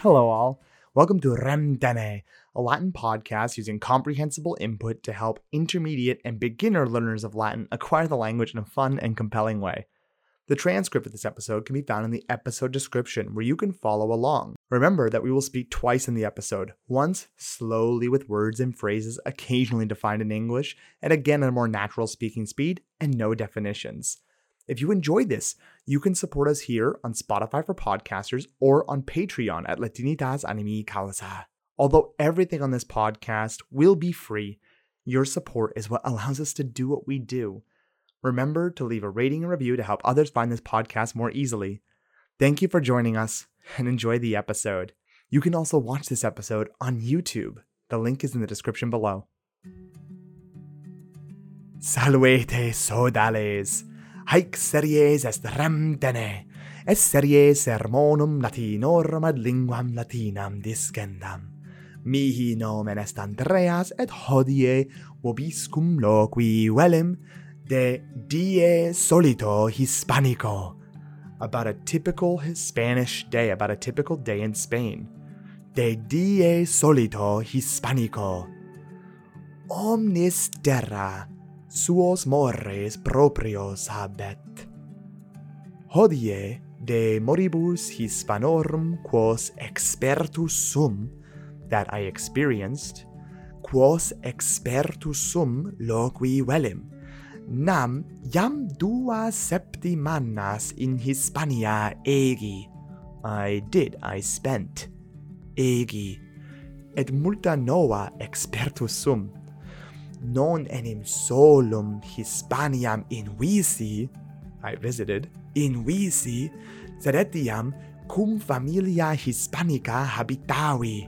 Hello all. Welcome to Remdene, a Latin podcast using comprehensible input to help intermediate and beginner learners of Latin acquire the language in a fun and compelling way. The transcript of this episode can be found in the episode description where you can follow along. Remember that we will speak twice in the episode, once slowly with words and phrases occasionally defined in English, and again at a more natural speaking speed and no definitions. If you enjoyed this, you can support us here on Spotify for podcasters or on Patreon at Latinitas Animi Causa. Although everything on this podcast will be free, your support is what allows us to do what we do. Remember to leave a rating and review to help others find this podcast more easily. Thank you for joining us and enjoy the episode. You can also watch this episode on YouTube. The link is in the description below. Salvete sodales. Haec series est Remdene, et series sermonum latinorum ad linguam latinam discendam. Mihi nomen est Andreas, et hodie vobiscum loqui velim de die solito hispanico, about a typical Spanish day, about a typical day in Spain. De die solito hispanico. Omnis terra suos mores proprios habet. Hodie de moribus hispanorum quos expertus sum, that I experienced, quos expertus sum loqui velim, nam jam 2 septimanas in Hispania egi. I spent, egi, et multa nova expertus sum, non enim solum Hispaniam invisi, I visited, invisi, sed etiam cum familia Hispanica habitavi.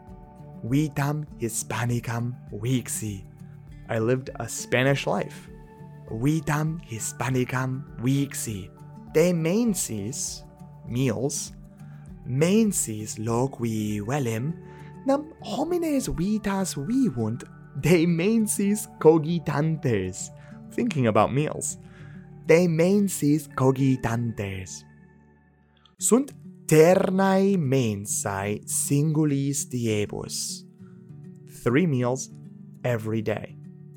Vitam Hispanicam vixi. I lived a Spanish life. Vitam Hispanicam vixi. De mensis, meals, mensis loqui velim, nam homines vitas vivunt de mensis cogitantes, thinking about meals. De mensis cogitantes. Sunt ternae mensae singulis diebus. 3 meals every day.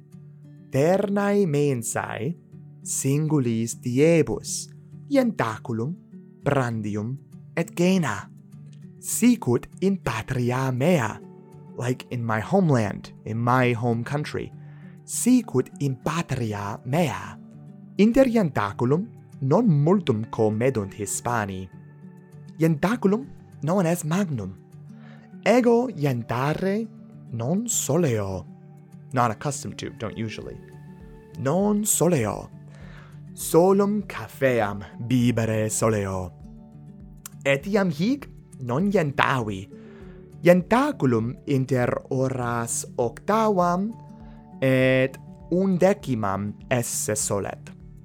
Ternae mensae singulis diebus. Ientaculum, prandium, et cena. Sicut in patria mea. Like in my homeland, in my home country. Sicut in patria mea. Inter ientaculum non multum comedunt Hispani. Ientaculum non est magnum. Ego ientare non soleo. Not accustomed to, don't usually. Non soleo. Solum cafeam bibere soleo. Etiam hic non ientavi. Ientaculum inter horas 8 et 11 esse solet.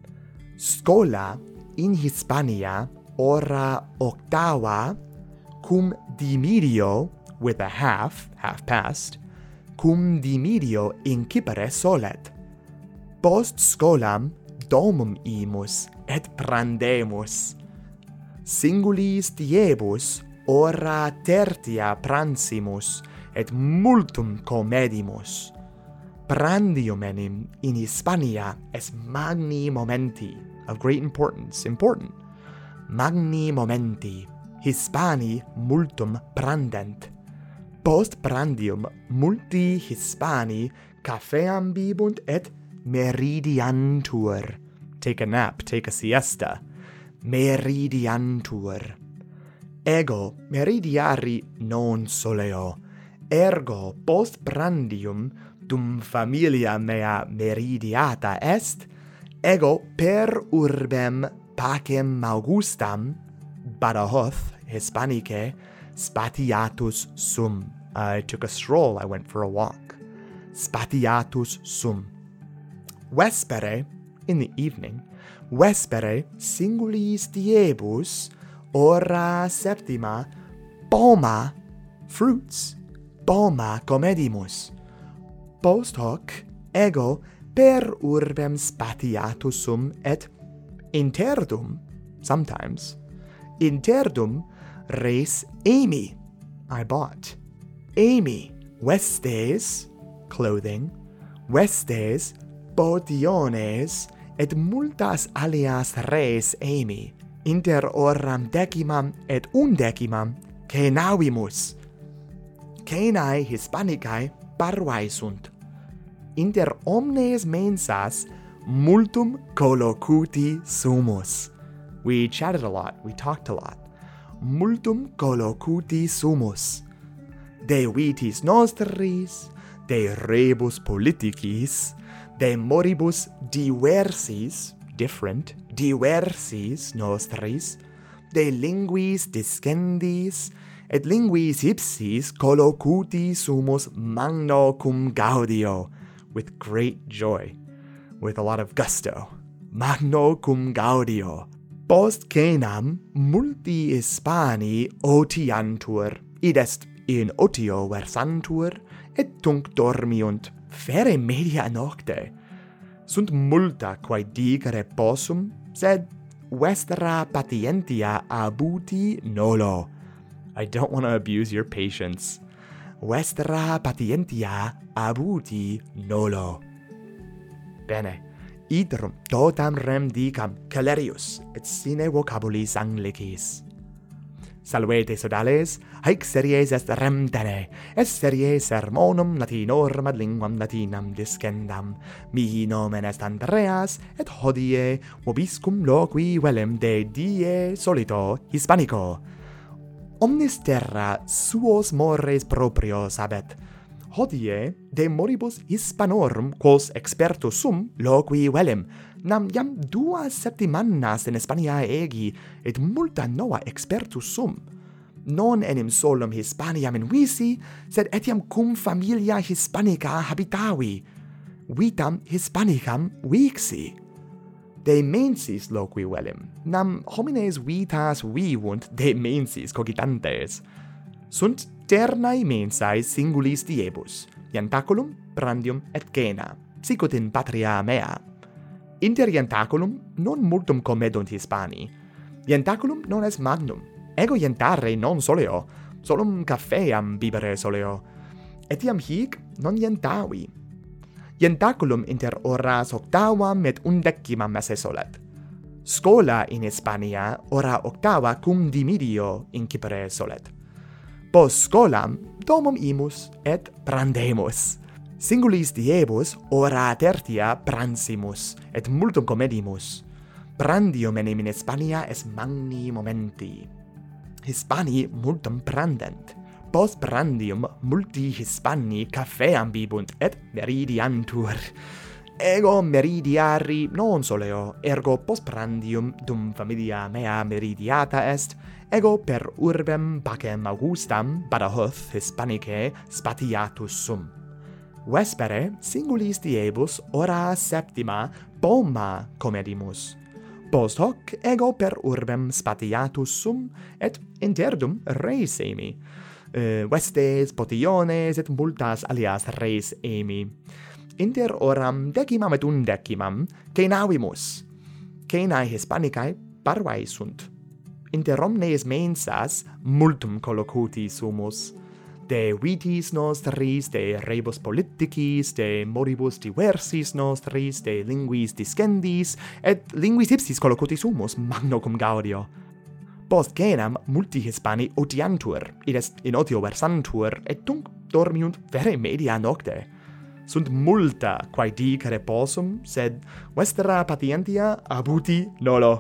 Schola in Hispania ora 8 cum dimidio, with a half past, cum dimidio incipere solet. Post scholam domum imus et prandemus. Singulis diebus ora tertia pransimus, et multum comedimus. Prandium enim in Hispania est magni momenti, of great importance, important. Magni momenti, Hispani multum prandent. Post prandium multi Hispani cafeam bibunt et meridiantur. Take a nap, take a siesta. Meridiantur. Ego meridiari non soleo, ergo post prandium dum familia mea meridiata est, ego per urbem pacem Augustam, Badajoz, Hispanicae, spatiatus sum. I took a stroll, I went for a walk. Spatiatus sum. Vespere, in the evening, vespere singulis diebus, ora septima, poma, fruits, poma comedimus. Post hoc, ego per urbem spatiatus sum, et interdum, sometimes, interdum res emi, I bought. Amy, vestes, clothing, vestes, potiones, et multas alias res Amy, inter oram 10 et 11 cenavimus. Cenae Hispanicae parvae sunt. Inter omnes mensas multum collocuti sumus. We chatted a lot, we talked a lot. Multum collocuti sumus. De vitis nostris, de rebus politicis, de moribus diversis, different, diversis nostris, de linguis discendis, et linguis ipsis collocuti sumus magno cum gaudio, with great joy, with a lot of gusto. Magno cum gaudio. Post cenam multi Hispani otiantur, id est in otio versantur, et tunc dormiunt fere media nocte. Sunt multa quae dicere possum, sed vestra patientia abuti nolo. I don't want to abuse your patience. Vestra patientia abuti nolo. Bene. Iterum totam rem dicam Calerius et sine vocabulis Anglicis. Salvete sodales, haec series est rem dene, est serie sermonum latinorum ad linguam latinam discendam. Mihi nomen est Andreas, et hodie vobiscum loqui velem de die solito Hispanico. Omnis terra suos mores proprios habet. Hodie de moribus Hispanorum quos expertus sum loqui velem, nam jam 2 septimanas in Hispania egi, et multa nova expertus sum. Non enim solum Hispaniam in visi, sed etiam cum familia Hispanica habitavi. Vitam Hispanicam vixi. De mensis loqui velem, nam homines vitas vivunt de mensis cogitantes. Sunt ternae mensae singulis diebus, ientaculum, prandium et cena, sicut in patria mea. Inter ientaculum non multum comedunt Hispani. Ientaculum non est magnum. Ego ientare non soleo, solum cafeam bibere soleo. Etiam hic non ientavi. Ientaculum inter horas 8 et 11 esse solet. Scola in Hispania ora 8 cum dimidio incipere solet. Post scolam domum imus et prandemus. Singulis diebus ora tertia pransimus, et multum comedimus. Prandium enim in Hispania est magni momenti. Hispani multum prandent. Post prandium multi Hispani cafeam bibunt et meridiantur. Ego meridiari non soleo, ergo post prandium dum familia mea meridiata est, ego per urbem pacem Augustam Badajoz Hispanicae spatiatus sum. Vespere singulis diebus ora 7 poma comedimus. Post hoc ego per urbem spatiatus sum, et interdum res emi. Vestes, potiones, et multas alias res emi. Inter oram 10 et 11 cenavimus. Cenae Hispanicae parvae sunt. Inter omnes mensas multum collocuti sumus. De vitis nostris, de rebus politicis, de moribus diversis nostris, de linguis discendis, et linguis ipsis collocuti sumus, magno cum gaudio. Post cenam multi Hispani otiantur, id est in otio versantur, et tunc dormiunt vere media nocte. Sunt multa quae dicere possum, sed vestra patientia abuti nolo.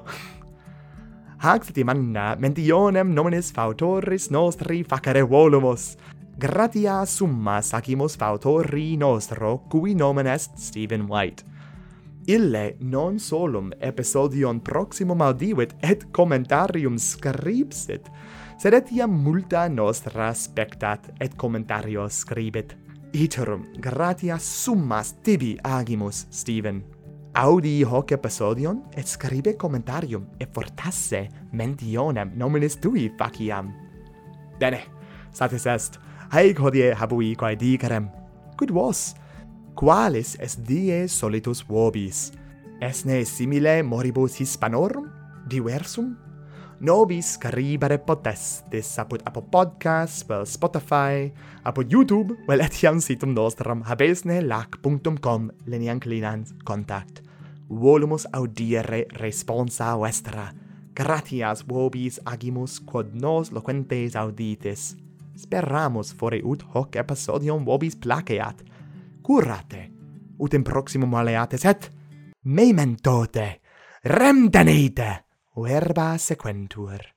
Hac septimana mentionem nominis fautoris nostri facere volumus. Gratia summa sacimus fautori nostro, cui nomen est Stephen White. Ille non solum episodion proximum audivit et commentarium scripsit, sed etiam multa nostra spectat et commentario scribit. Iterum gratia summas tibi agimus, Stephen. Audi hoc episodion et scribe commentarium et fortasse mentionem nominis tui faciam. Bene, satis est. Haec hodie habui quae dicerem. Quid vos? Qualis est die solitus vobis? Esne simile moribus Hispanorum? Diversum? Nobis caribere potestis apud Apple Podcasts, vel Spotify, apud YouTube, vel etiam situm nostram habesnelac.com linianclinans contact. Volumus audire responsa vestra. Gratias vobis agimus quod nos loquentes auditis. Speramus fore ut hoc episodium vobis placeat. Curate, ut in proximum maleates et mementote, rem tenete, verba sequentur.